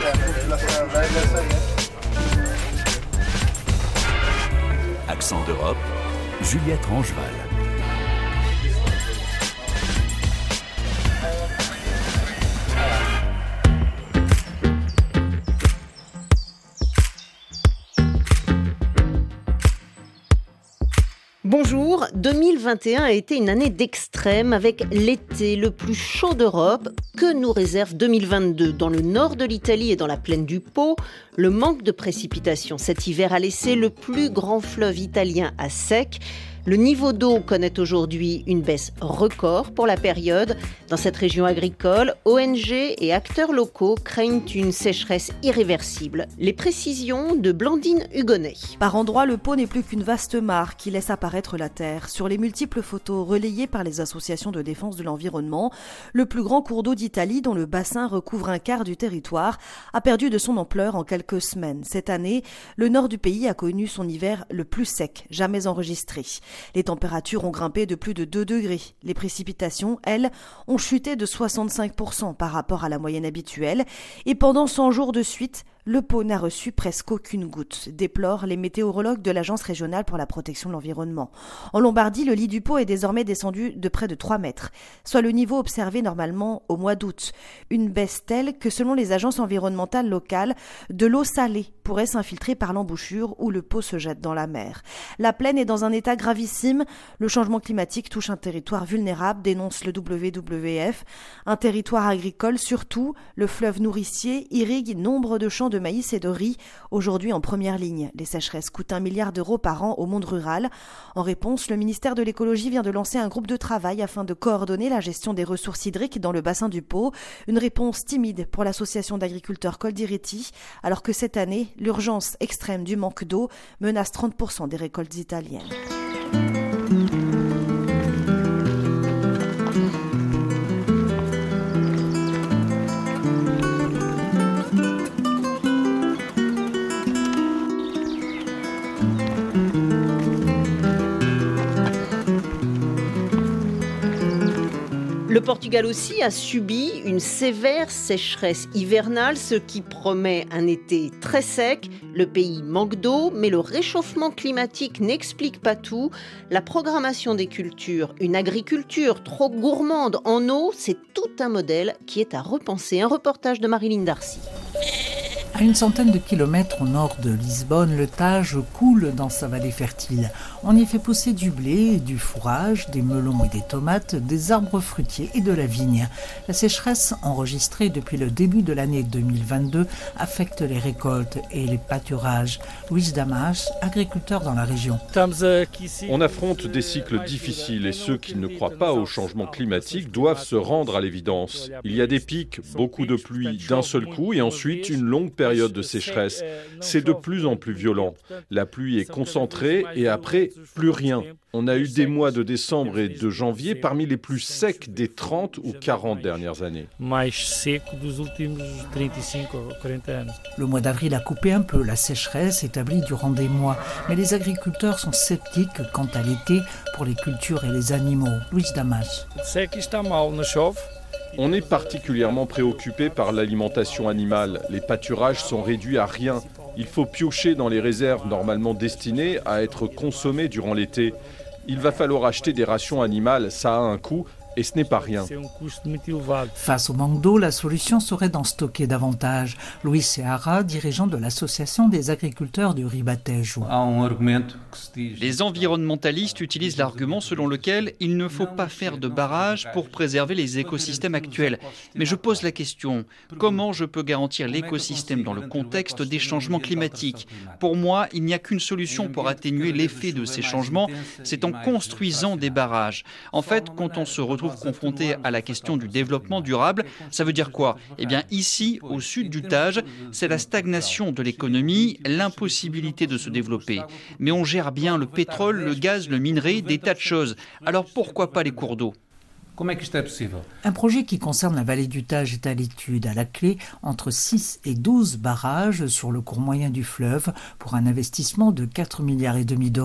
Accent d'Europe, Juliette Rangeval. Bonjour, 2021 a été une année d'extrême avec l'été le plus chaud d'Europe. Que nous réserve 2022 ? Dans le nord de l'Italie et dans la plaine du Pô, le manque de précipitations cet hiver a laissé le plus grand fleuve italien à sec. Le niveau d'eau connaît aujourd'hui une baisse record pour la période. Dans cette région agricole, ONG et acteurs locaux craignent une sécheresse irréversible. Les précisions de Blandine Hugonnet. Par endroits, le Pô n'est plus qu'une vaste mare qui laisse apparaître la terre. Sur les multiples photos relayées par les associations de défense de l'environnement, le plus grand cours d'eau d'Italie, dont le bassin recouvre un quart du territoire, a perdu de son ampleur en quelques semaines. Cette année, le nord du pays a connu son hiver le plus sec jamais enregistré. Les températures ont grimpé de plus de 2 degrés. Les précipitations, elles, ont chuté de 65% par rapport à la moyenne habituelle. Et pendant 100 jours de suite, le Pô n'a reçu presque aucune goutte, déplorent les météorologues de l'Agence régionale pour la protection de l'environnement. En Lombardie, le lit du Pô est désormais descendu de près de 3 mètres, soit le niveau observé normalement au mois d'août. Une baisse telle que, selon les agences environnementales locales, de l'eau salée pourrait s'infiltrer par l'embouchure où le Pô se jette dans la mer. La plaine est dans un état gravissime. Le changement climatique touche un territoire vulnérable, dénonce le WWF. Un territoire agricole, surtout, le fleuve nourricier irrigue nombre de champs de maïs et de riz, aujourd'hui en première ligne. Les sécheresses coûtent 1 milliard d'euros par an au monde rural. En réponse, le ministère de l'écologie vient de lancer un groupe de travail afin de coordonner la gestion des ressources hydriques dans le bassin du Pô. Une réponse timide pour l'association d'agriculteurs Coldiretti, alors que cette année, l'urgence extrême du manque d'eau menace 30% des récoltes italiennes. Le Portugal aussi a subi une sévère sécheresse hivernale, ce qui promet un été très sec. Le pays manque d'eau, mais le réchauffement climatique n'explique pas tout. La programmation des cultures, une agriculture trop gourmande en eau, c'est tout un modèle qui est à repenser. Un reportage de Marilyn Darcy. À une centaine de kilomètres au nord de Lisbonne, le Tage coule dans sa vallée fertile. On y fait pousser du blé, du fourrage, des melons et des tomates, des arbres fruitiers et de la vigne. La sécheresse enregistrée depuis le début de l'année 2022 affecte les récoltes et les pâturages. Luís Damas, agriculteur dans la région. On affronte des cycles difficiles et ceux qui ne croient pas au changement climatique doivent se rendre à l'évidence. Il y a des pics, beaucoup de pluie d'un seul coup et ensuite une longue période de sécheresse. C'est de plus en plus violent. La pluie est concentrée et après, plus rien. On a eu des mois de décembre et de janvier parmi les plus secs des 30 ou 40 dernières années. Le mois d'avril a coupé un peu la sécheresse établie durant des mois, mais les agriculteurs sont sceptiques quant à l'été pour les cultures et les animaux. Luís Damas. On est particulièrement préoccupé par l'alimentation animale. Les pâturages sont réduits à rien. Il faut piocher dans les réserves normalement destinées à être consommées durant l'été. Il va falloir acheter des rations animales, ça a un coût. Et ce n'est pas rien. Face au manque d'eau, la solution serait d'en stocker davantage. Luís Seara, dirigeant de l'association des agriculteurs du Ribatejo. Les environnementalistes utilisent l'argument selon lequel il ne faut pas faire de barrages pour préserver les écosystèmes actuels. Mais je pose la question, comment je peux garantir l'écosystème dans le contexte des changements climatiques ? Pour moi, il n'y a qu'une solution pour atténuer l'effet de ces changements, c'est en construisant des barrages. En fait, quand on se retrouve confronté à la question du développement durable, ça veut dire quoi ? Eh bien ici, au sud du Tage, c'est la stagnation de l'économie, l'impossibilité de se développer. Mais on gère bien le pétrole, le gaz, le minerai, des tas de choses. Alors pourquoi pas les cours d'eau ? Un projet qui concerne la vallée du Tage est à l'étude. À la clé, entre 6 et 12 barrages sur le cours moyen du fleuve pour un investissement de 4,5 milliards d'euros.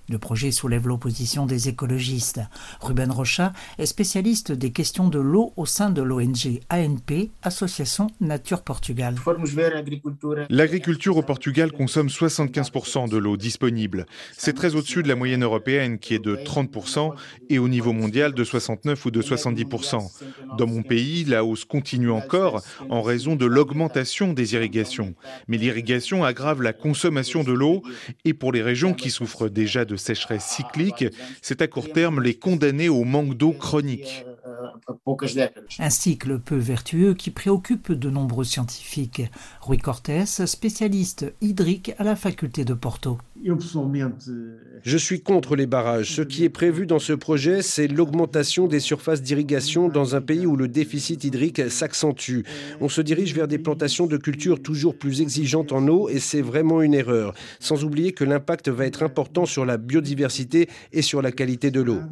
Le projet soulève l'opposition des écologistes. Ruben Rocha est spécialiste des questions de l'eau au sein de l'ONG ANP, Association Nature Portugal. L'agriculture au Portugal consomme 75% de l'eau disponible. C'est très au-dessus de la moyenne européenne qui est de 30% et au niveau mondial de 69 ou de 70%. Dans mon pays, la hausse continue encore en raison de l'augmentation des irrigations. Mais l'irrigation aggrave la consommation de l'eau et pour les régions qui souffrent déjà de sécheresse cyclique, c'est à court terme les condamner au manque d'eau chronique. Un cycle peu vertueux qui préoccupe de nombreux scientifiques. Rui Cortés, spécialiste hydrique à la faculté de Porto. Je suis contre les barrages. Ce qui est prévu dans ce projet, c'est l'augmentation des surfaces d'irrigation dans un pays où le déficit hydrique s'accentue. On se dirige vers des plantations de cultures toujours plus exigeantes en eau et c'est vraiment une erreur. Sans oublier que l'impact va être important sur la biodiversité et sur la qualité de l'eau.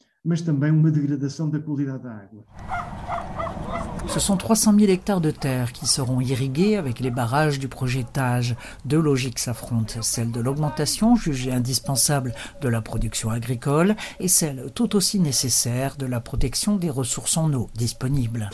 Ce sont 300 000 hectares de terre qui seront irrigués avec les barrages du projet TAGE. Deux logiques s'affrontent, celle de l'augmentation jugée indispensable de la production agricole et celle tout aussi nécessaire de la protection des ressources en eau disponibles.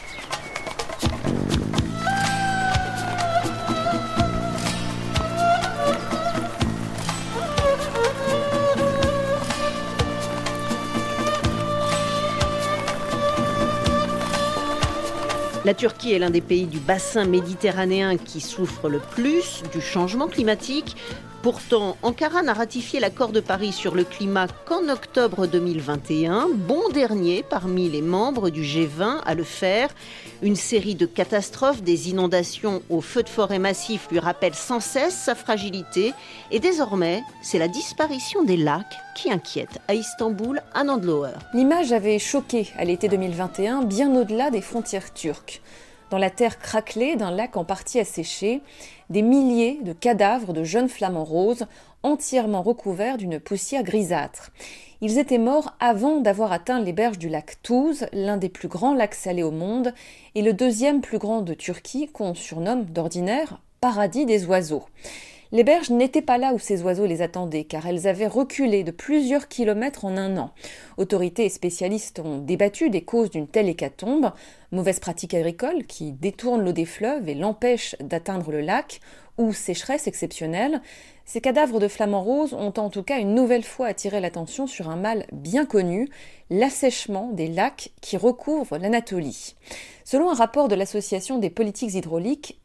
La Turquie est l'un des pays du bassin méditerranéen qui souffre le plus du changement climatique. Pourtant, Ankara n'a ratifié l'accord de Paris sur le climat qu'en octobre 2021, bon dernier parmi les membres du G20 à le faire. Une série de catastrophes, des inondations aux feux de forêt massifs lui rappellent sans cesse sa fragilité. Et désormais, c'est la disparition des lacs qui inquiète à Istanbul, à Nandlower. L'image avait choqué à l'été 2021, bien au-delà des frontières turques. Dans la terre craquelée d'un lac en partie asséché, des milliers de cadavres de jeunes flamants roses, entièrement recouverts d'une poussière grisâtre. Ils étaient morts avant d'avoir atteint les berges du lac Tuz, l'un des plus grands lacs salés au monde, et le deuxième plus grand de Turquie, qu'on surnomme d'ordinaire « paradis des oiseaux ». Les berges n'étaient pas là où ces oiseaux les attendaient, car elles avaient reculé de plusieurs kilomètres en un an. Autorités et spécialistes ont débattu des causes d'une telle hécatombe. Mauvaise pratique agricole qui détourne l'eau des fleuves et l'empêche d'atteindre le lac, ou sécheresse exceptionnelle. Ces cadavres de flamants roses ont en tout cas une nouvelle fois attiré l'attention sur un mal bien connu, l'assèchement des lacs qui recouvrent l'Anatolie. Selon un rapport de l'Association des politiques hydrauliques,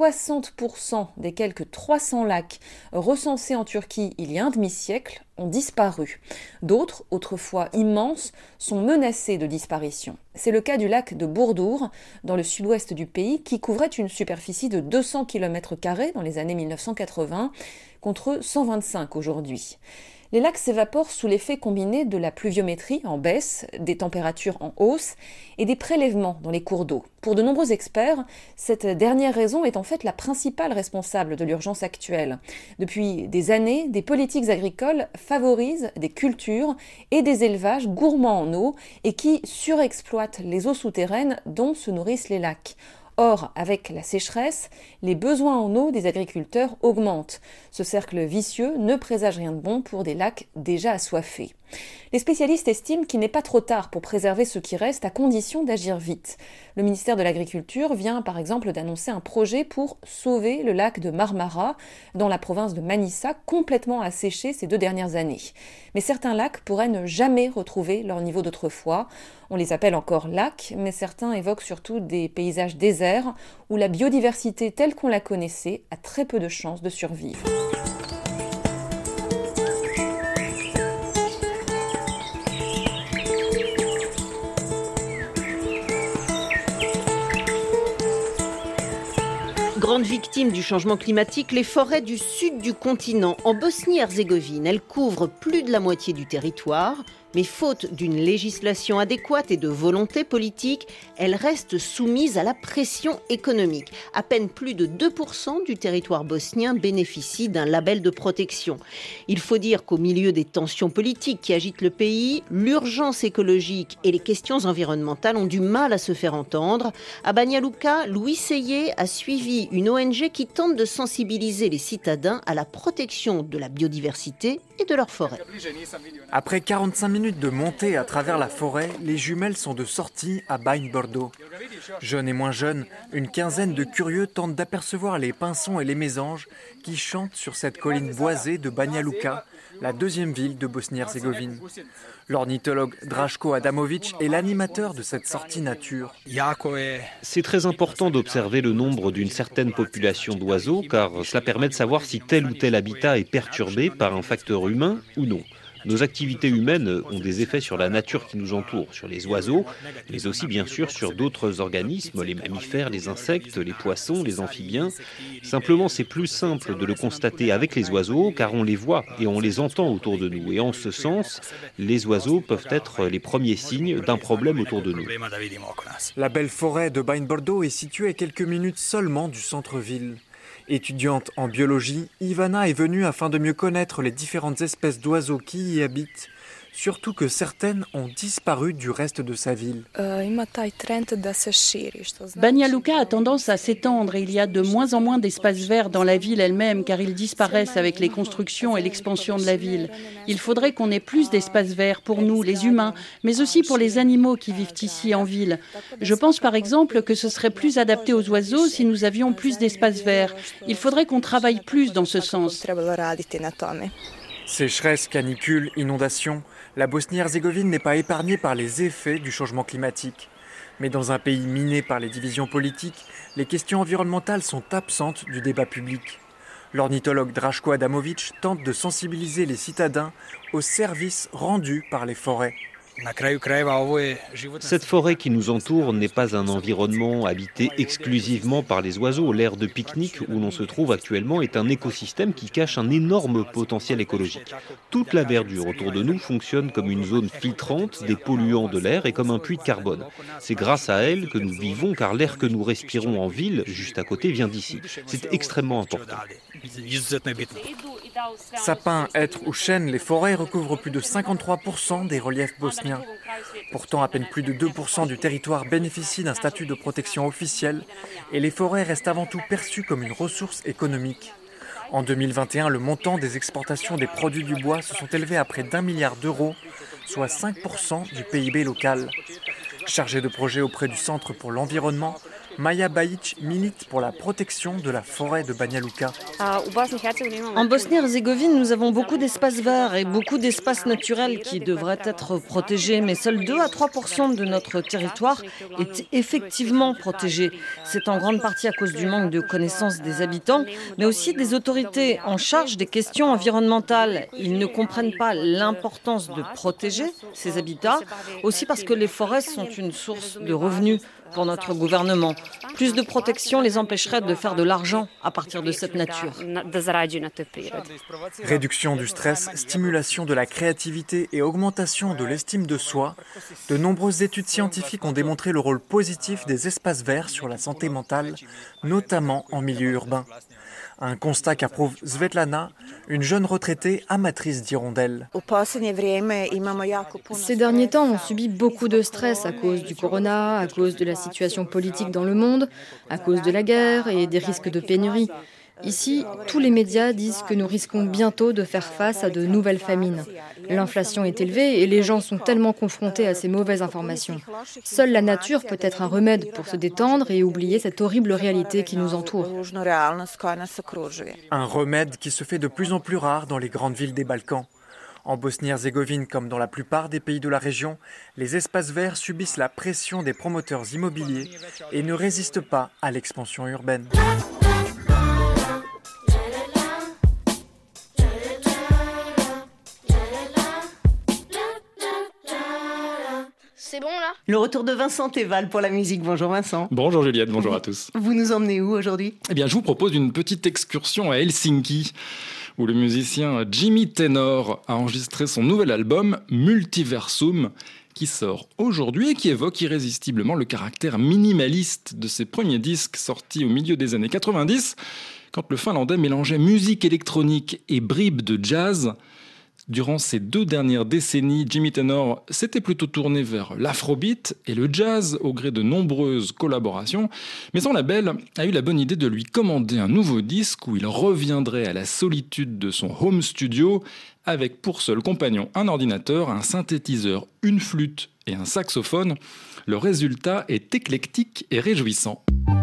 60% des quelques 300 lacs recensés en Turquie il y a un demi-siècle ont disparu. D'autres, autrefois immenses, sont menacés de disparition. C'est le cas du lac de Burdur, dans le sud-ouest du pays, qui couvrait une superficie de 200 km² dans les années 1980, contre 125 aujourd'hui. Les lacs s'évaporent sous l'effet combiné de la pluviométrie en baisse, des températures en hausse et des prélèvements dans les cours d'eau. Pour de nombreux experts, cette dernière raison est en fait la principale responsable de l'urgence actuelle. Depuis des années, des politiques agricoles favorisent des cultures et des élevages gourmands en eau et qui surexploitent les eaux souterraines dont se nourrissent les lacs. Or, avec la sécheresse, les besoins en eau des agriculteurs augmentent. Ce cercle vicieux ne présage rien de bon pour des lacs déjà assoiffés. Les spécialistes estiment qu'il n'est pas trop tard pour préserver ce qui reste à condition d'agir vite. Le ministère de l'Agriculture vient par exemple d'annoncer un projet pour sauver le lac de Marmara dans la province de Manisa, complètement asséché ces 2 dernières années. Mais certains lacs pourraient ne jamais retrouver leur niveau d'autrefois. On les appelle encore lacs, mais certains évoquent surtout des paysages déserts où la biodiversité telle qu'on la connaissait a très peu de chances de survivre. Grande victime du changement climatique, les forêts du sud du continent. En Bosnie-Herzégovine, elles couvrent plus de la moitié du territoire. Mais faute d'une législation adéquate et de volonté politique, elle reste soumise à la pression économique. À peine plus de 2% du territoire bosnien bénéficie d'un label de protection. Il faut dire qu'au milieu des tensions politiques qui agitent le pays, l'urgence écologique et les questions environnementales ont du mal à se faire entendre. À Banja Luka, Louis Seyé a suivi une ONG qui tente de sensibiliser les citadins à la protection de la biodiversité et de leurs forêts. Après 45 minutes de montée à travers la forêt, les jumelles sont de sortie à Banja Brdo. Jeunes et moins jeunes, une quinzaine de curieux tentent d'apercevoir les pinsons et les mésanges qui chantent sur cette colline boisée de Banja Luka, la deuxième ville de Bosnie-Herzégovine. L'ornithologue Draško Adamović est l'animateur de cette sortie nature. C'est très important d'observer le nombre d'une certaine population d'oiseaux car cela permet de savoir si tel ou tel habitat est perturbé par un facteur humain ou non. Nos activités humaines ont des effets sur la nature qui nous entoure, sur les oiseaux, mais aussi bien sûr sur d'autres organismes, les mammifères, les insectes, les poissons, les amphibiens. Simplement, c'est plus simple de le constater avec les oiseaux car on les voit et on les entend autour de nous. Et en ce sens, les oiseaux peuvent être les premiers signes d'un problème autour de nous. La belle forêt de Banja Brdo est située à quelques minutes seulement du centre-ville. Étudiante en biologie, Ivana est venue afin de mieux connaître les différentes espèces d'oiseaux qui y habitent, surtout que certaines ont disparu du reste de sa ville. Banja Luka a tendance à s'étendre et il y a de moins en moins d'espaces verts dans la ville elle-même car ils disparaissent avec les constructions et l'expansion de la ville. Il faudrait qu'on ait plus d'espaces verts pour nous, les humains, mais aussi pour les animaux qui vivent ici en ville. Je pense par exemple que ce serait plus adapté aux oiseaux si nous avions plus d'espaces verts. Il faudrait qu'on travaille plus dans ce sens. Sécheresse, canicule, inondations, la Bosnie-Herzégovine n'est pas épargnée par les effets du changement climatique. Mais dans un pays miné par les divisions politiques, les questions environnementales sont absentes du débat public. L'ornithologue Draško Adamović tente de sensibiliser les citadins aux services rendus par les forêts. Cette forêt qui nous entoure n'est pas un environnement habité exclusivement par les oiseaux. L'aire de pique-nique où l'on se trouve actuellement est un écosystème qui cache un énorme potentiel écologique. Toute la verdure autour de nous fonctionne comme une zone filtrante des polluants de l'air et comme un puits de carbone. C'est grâce à elle que nous vivons car l'air que nous respirons en ville, juste à côté, vient d'ici. C'est extrêmement important. Sapins, hêtres ou chênes, les forêts recouvrent plus de 53% des reliefs bosniens. Pourtant, à peine plus de 2% du territoire bénéficie d'un statut de protection officielle et les forêts restent avant tout perçues comme une ressource économique. En 2021, le montant des exportations des produits du bois se sont élevés à près d'1 milliard d'euros, soit 5% du PIB local. Chargée de projet auprès du Centre pour l'environnement, Maja Bajić milite pour la protection de la forêt de Banja Luka. En Bosnie-Herzégovine, nous avons beaucoup d'espaces verts et beaucoup d'espaces naturels qui devraient être protégés, mais seuls 2 à 3% de notre territoire est effectivement protégé. C'est en grande partie à cause du manque de connaissances des habitants, mais aussi des autorités en charge des questions environnementales. Ils ne comprennent pas l'importance de protéger ces habitats, aussi parce que les forêts sont une source de revenus pour notre gouvernement. Plus de protection les empêcherait de faire de l'argent à partir de cette nature. Réduction du stress, stimulation de la créativité et augmentation de l'estime de soi, de nombreuses études scientifiques ont démontré le rôle positif des espaces verts sur la santé mentale, notamment en milieu urbain. Un constat qu'approuve Svetlana, une jeune retraitée amatrice d'hirondelles. Ces derniers temps, on subit beaucoup de stress à cause du corona, à cause de la situation politique dans le monde, à cause de la guerre et des risques de pénurie. Ici, tous les médias disent que nous risquons bientôt de faire face à de nouvelles famines. L'inflation est élevée et les gens sont tellement confrontés à ces mauvaises informations. Seule la nature peut être un remède pour se détendre et oublier cette horrible réalité qui nous entoure. Un remède qui se fait de plus en plus rare dans les grandes villes des Balkans. En Bosnie-Herzégovine, comme dans la plupart des pays de la région, les espaces verts subissent la pression des promoteurs immobiliers et ne résistent pas à l'expansion urbaine. C'est bon là ? Le retour de Vincent Théval pour la musique. Bonjour Vincent. Bonjour Juliette, bonjour à tous. Vous nous emmenez où aujourd'hui ? Eh bien, je vous propose une petite excursion à Helsinki. où le musicien Jimmy Tenor a enregistré son nouvel album Multiversum, qui sort aujourd'hui et qui évoque irrésistiblement le caractère minimaliste de ses premiers disques sortis au milieu des années 90, quand le Finlandais mélangeait musique électronique et bribes de jazz. Durant ces 2 dernières décennies, Jimmy Tenor s'était plutôt tourné vers l'afrobeat et le jazz au gré de nombreuses collaborations, mais son label a eu la bonne idée de lui commander un nouveau disque où il reviendrait à la solitude de son home studio avec pour seul compagnon un ordinateur, un synthétiseur, une flûte et un saxophone. Le résultat est éclectique et réjouissant.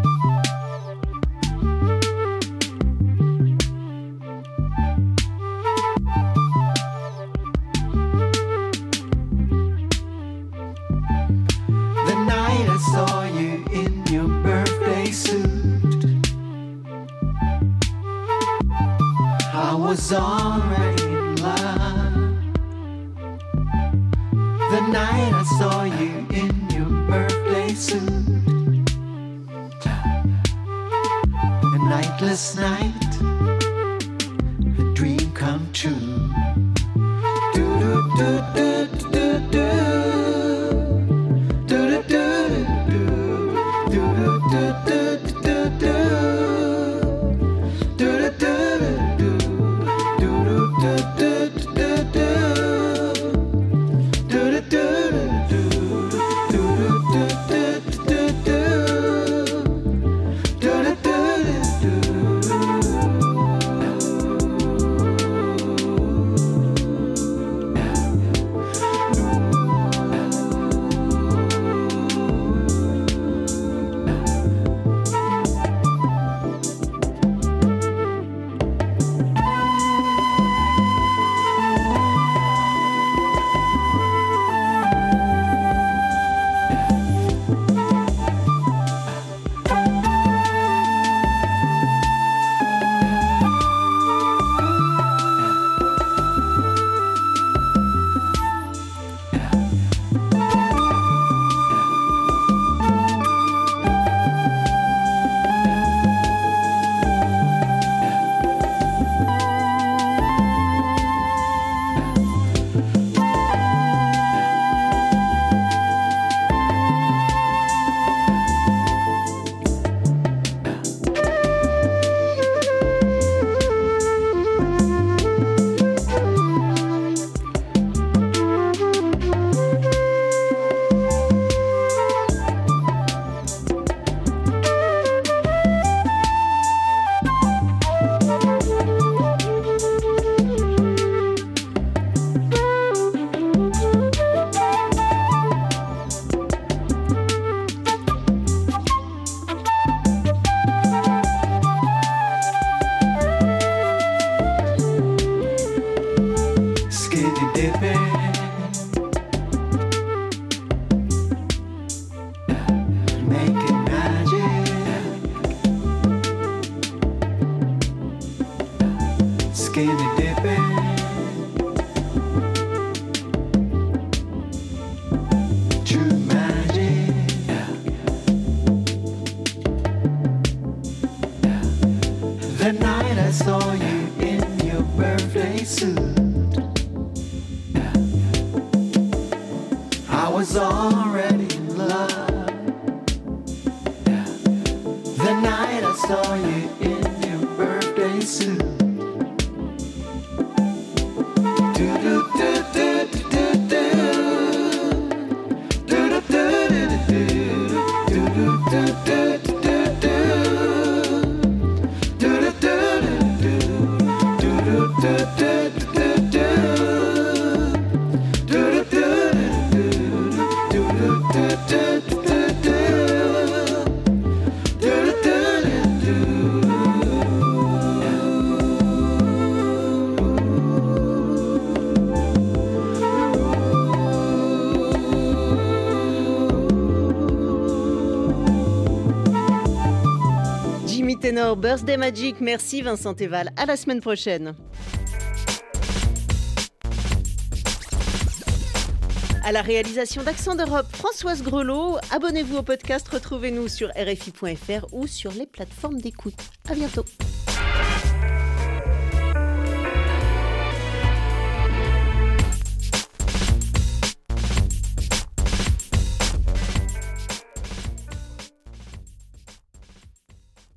Saw you in your birthday suit. I was already in love. The night I saw you in your birthday suit. A nightless night, a dream come true. Do do do do do do. Tenor, Birthday Magic. Merci Vincent Teval. À la semaine prochaine. À la réalisation d'Accent d'Europe, Françoise Grelot. Abonnez-vous au podcast, retrouvez-nous sur RFI.fr ou sur les plateformes d'écoute. À bientôt.